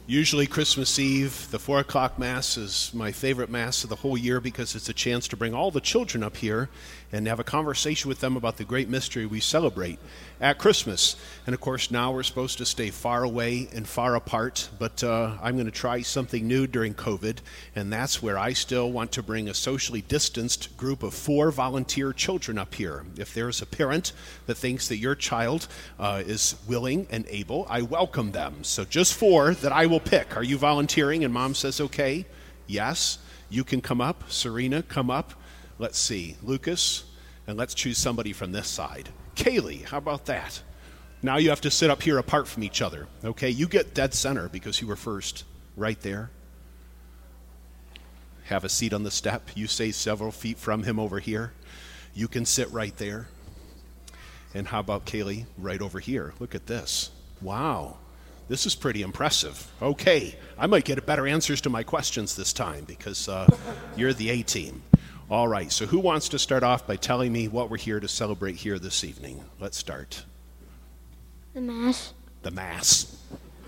Usually Christmas Eve, the 4 o'clock Mass is my favorite Mass of the whole year because it's a chance to bring all the children up here and have a conversation with them about the great mystery we celebrate at Christmas. And of course, now we're supposed to stay far away and far apart, but I'm going to try something new during COVID, and that's where I still want to bring a socially distanced group of 4 volunteer children up here. If there's a parent that thinks that your child is willing and able, I welcome them. So just 4 that I will pick. Are you volunteering? And Mom says, okay. Yes. You can come up. Serena, come up. Let's see. Lucas. And let's choose somebody from this side. Kaylee, how about that? Now you have to sit up here apart from each other. Okay, you get dead center because you were first. Right there. Have a seat on the step. You stay several feet from him over here. You can sit right there. And how about Kaylee? Right over here. Look at this. Wow. This is pretty impressive. Okay, I might get better answers to my questions this time because you're the A team. All right, so who wants to start off by telling me what we're here to celebrate here this evening? Let's start. The Mass. The Mass.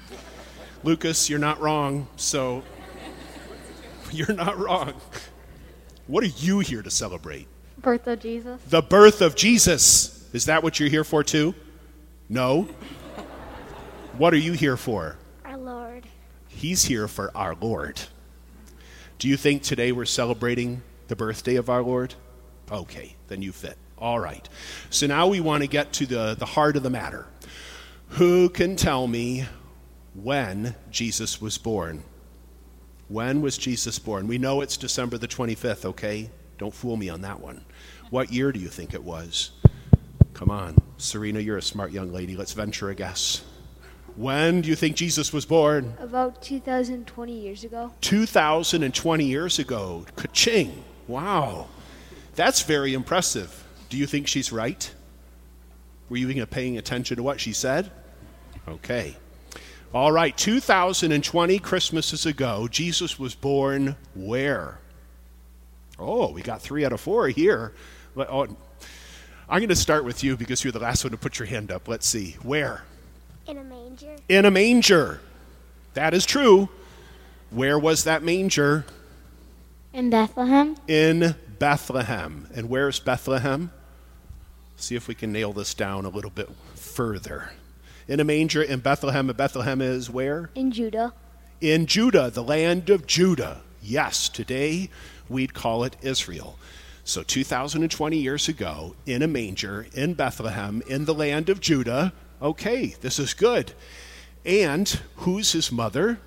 Lucas, you're not wrong, so you're not wrong. What are you here to celebrate? Birth of Jesus. The birth of Jesus. Is that what you're here for too? No? What are you here for? Our Lord. He's here for our Lord. Do you think today we're celebrating the birthday of our Lord? Okay, then you fit. All right. So now we want to get to the heart of the matter. Who can tell me when Jesus was born? When was Jesus born? We know it's December the 25th, okay? Don't fool me on that one. What year do you think it was? Come on. Serena, you're a smart young lady. Let's venture a guess. When do you think Jesus was born? About 2,020 years ago. 2,020 years ago. Ka-ching. Wow. That's very impressive. Do you think she's right? Were you even paying attention to what she said? Okay. All right. 2020 Christmases ago, Jesus was born where? Oh, we got 3 out of 4 here. Oh, I'm going to start with you because you're the last one to put your hand up. Let's see. Where? In a manger. In a manger. That is true. Where was that manger? In Bethlehem. In Bethlehem. And where's Bethlehem? See if we can nail this down a little bit further. In a manger in Bethlehem. And Bethlehem is where? In Judah. In Judah, the land of Judah. Yes, today we'd call it Israel. So 2,020 years ago, in a manger, in Bethlehem, in the land of Judah. Okay, this is good. And who's his mother?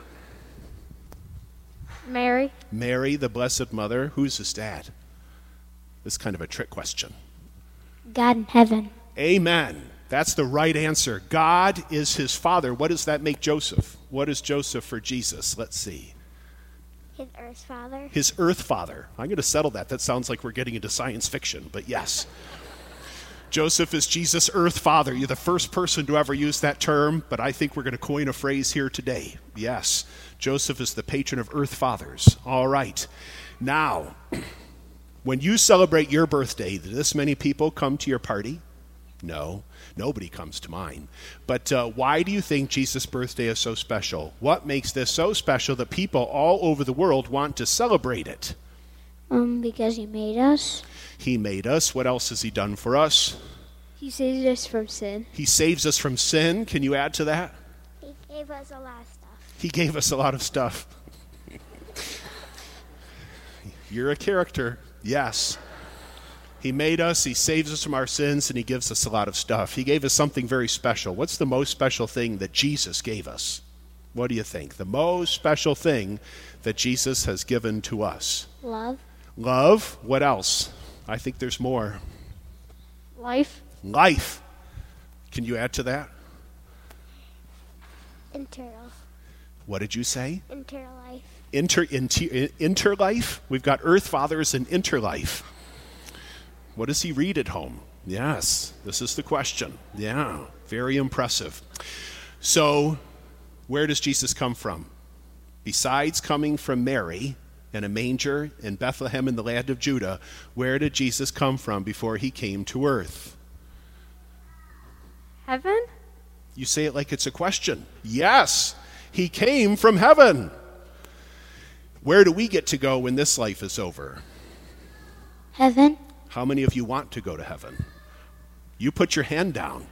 Mary. Mary, the Blessed Mother. Who's his dad? This is kind of a trick question. God in heaven. Amen. That's the right answer. God is his father. What does that make Joseph? What is Joseph for Jesus? Let's see. His earth father. His earth father. I'm going to settle that. That sounds like we're getting into science fiction, but yes. Joseph is Jesus' earth father. You're the first person to ever use that term, but I think we're going to coin a phrase here today. Yes, Joseph is the patron of earth fathers. All right. Now, when you celebrate your birthday, do this many people come to your party? No, nobody comes to mine. But why do you think Jesus' birthday is so special? What makes this so special that people all over the world want to celebrate it? Because he made us. He made us. What else has he done for us? He saved us from sin. He saves us from sin. Can you add to that? He gave us a lot of stuff. He gave us a lot of stuff. You're a character. Yes. He made us, he saves us from our sins, and he gives us a lot of stuff. He gave us something very special. What's the most special thing that Jesus gave us? What do you think? The most special thing that Jesus has given to us? Love. Love. What else? I think there's more. Life. Life. Can you add to that? Interlife. What did you say? Interlife. Interlife? We've got earth fathers and interlife. What does he read at home? Yes, this is the question. Yeah, very impressive. So, where does Jesus come from? Besides coming from Mary in a manger in Bethlehem in the land of Judah, where did Jesus come from before he came to earth? Heaven? You say it like it's a question. Yes, He came from heaven. Where do we get to go when this life is over? Heaven. How many of you want to go to heaven? You put your hand down.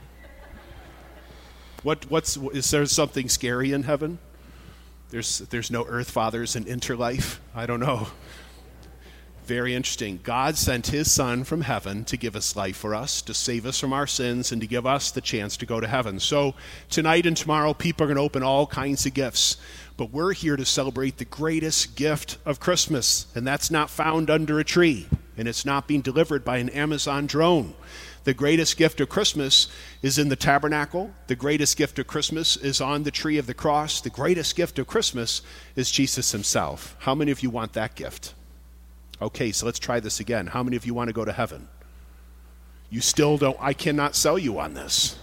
Is there something scary in heaven? There's no earth fathers and interlife? I don't know. Very interesting. God sent his son from heaven to give us life for us, to save us from our sins, and to give us the chance to go to heaven. So tonight and tomorrow, people are going to open all kinds of gifts. But we're here to celebrate the greatest gift of Christmas, and that's not found under a tree, and it's not being delivered by an Amazon drone. The greatest gift of Christmas is in the tabernacle. The greatest gift of Christmas is on the tree of the cross. The greatest gift of Christmas is Jesus himself. How many of you want that gift? Okay, so let's try this again. How many of you want to go to heaven? You still don't. I cannot sell you on this.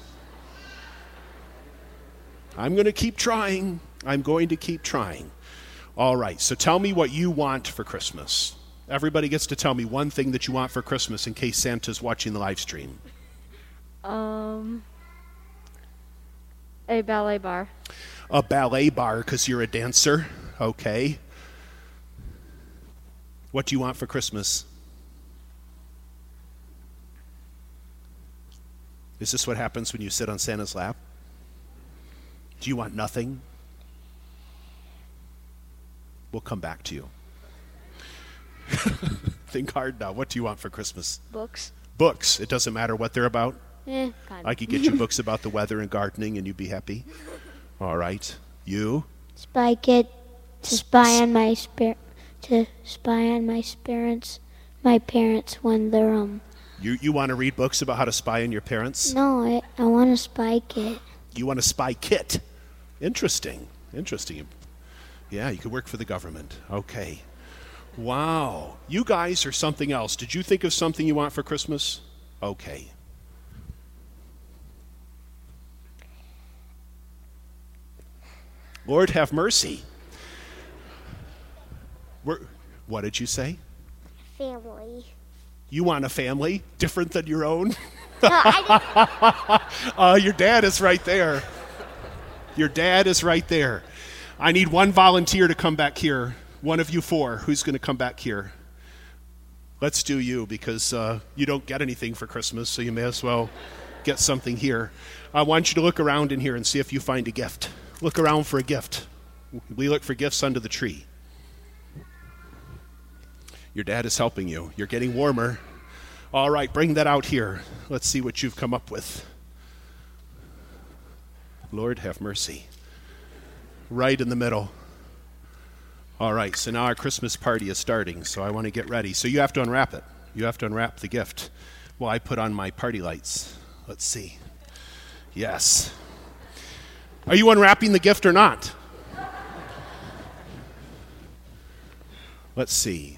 I'm going to keep trying. I'm going to keep trying. All right, so tell me what you want for Christmas. Everybody gets to tell me one thing that you want for Christmas in case Santa's watching the live stream. A ballet bar. A ballet bar because you're a dancer. Okay. What do you want for Christmas? Is this what happens when you sit on Santa's lap? Do you want nothing? We'll come back to you. Think hard now. What do you want for Christmas? Books. Books. It doesn't matter what they're about? Kind of. I could get you books about the weather and gardening and you'd be happy. All right. You? Spy kit to spy on my parents when they're You want to read books about how to spy on your parents? No, I want a spy kit. You want a spy kit? Interesting. Yeah, you could work for the government. Okay. Wow. You guys are something else. Did you think of something you want for Christmas? Okay. Lord, have mercy. What did you say? Family. You want a family different than your own? No, I Your dad is right there. Your dad is right there. I need one volunteer to come back here. One of you four. Who's going to come back here? Let's do you because you don't get anything for Christmas, so you may as well get something here. I want you to look around in here and see if you find a gift. Look around for a gift. We look for gifts under the tree. Your dad is helping you. You're getting warmer. All right, bring that out here. Let's see what you've come up with. Lord, have mercy. Right in the middle. All right, so now our Christmas party is starting, so I want to get ready. So you have to unwrap it. You have to unwrap the gift. Well, I put on my party lights. Let's see. Yes. Are you unwrapping the gift or not? Let's see.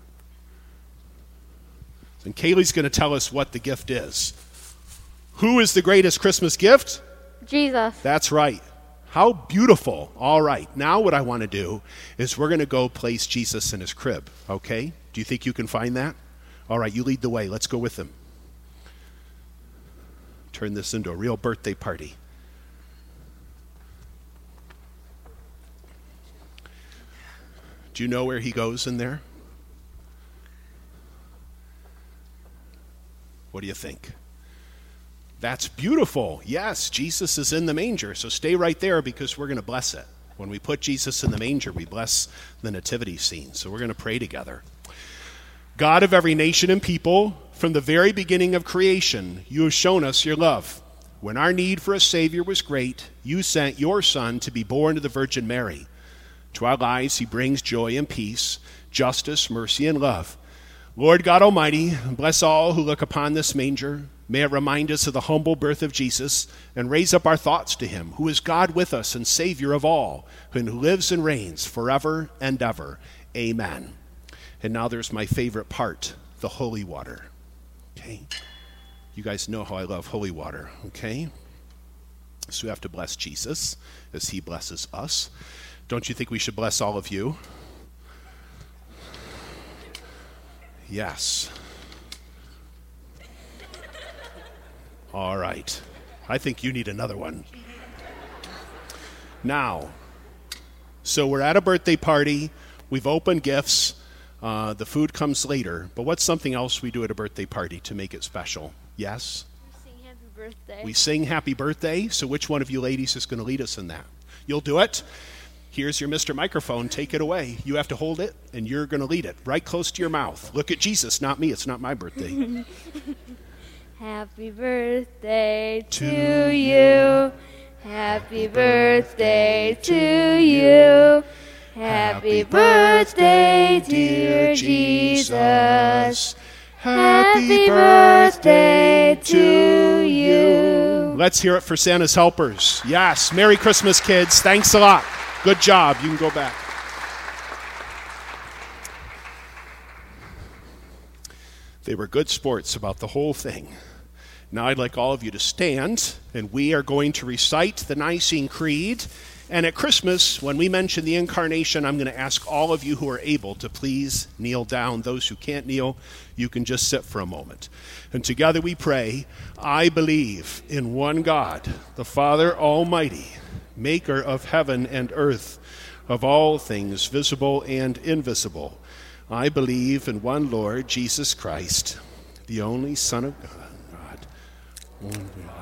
And Kaylee's going to tell us what the gift is. Who is the greatest Christmas gift? Jesus. That's right. How beautiful. All right. Now what I want to do is we're going to go place Jesus in his crib, okay? Do you think you can find that? All right, you lead the way. Let's go with him. Turn this into a real birthday party. Do you know where he goes in there? What do you think? That's beautiful. Yes, Jesus is in the manger. So stay right there because we're going to bless it. When we put Jesus in the manger, we bless the nativity scene. So we're going to pray together. God of every nation and people, from the very beginning of creation, you have shown us your love. When our need for a Savior was great, you sent your Son to be born to the Virgin Mary. To our lives he brings joy and peace, justice, mercy, and love. Lord God Almighty, bless all who look upon this manger. May it remind us of the humble birth of Jesus and raise up our thoughts to him, who is God with us and Savior of all, who lives and reigns forever and ever. Amen. And now there's my favorite part, the holy water. Okay? You guys know how I love holy water, okay? So we have to bless Jesus as he blesses us. Don't you think we should bless all of you? Yes. All right. I think you need another one. Now, So we're at a birthday party. We've opened gifts. The food comes later. But what's something else we do at a birthday party to make it special? Yes? We sing happy birthday. We sing happy birthday. So which one of you ladies is going to lead us in that? You'll do it? Here's your Mr. Microphone. Take it away. You have to hold it, and you're going to lead it right close to your mouth. Look at Jesus, not me. It's not my birthday. Happy birthday to you. Happy birthday to you. Happy birthday, dear Jesus. Happy birthday to you. Let's hear it for Santa's helpers. Yes. Merry Christmas, kids. Thanks a lot. Good job. You can go back. They were good sports about the whole thing. Now I'd like all of you to stand, and we are going to recite the Nicene Creed. And at Christmas, when we mention the Incarnation, I'm going to ask all of you who are able to please kneel down. Those who can't kneel, you can just sit for a moment. And together we pray, I believe in one God, the Father Almighty, maker of heaven and earth, of all things visible and invisible. I believe in one Lord, Jesus Christ, the only Son of God.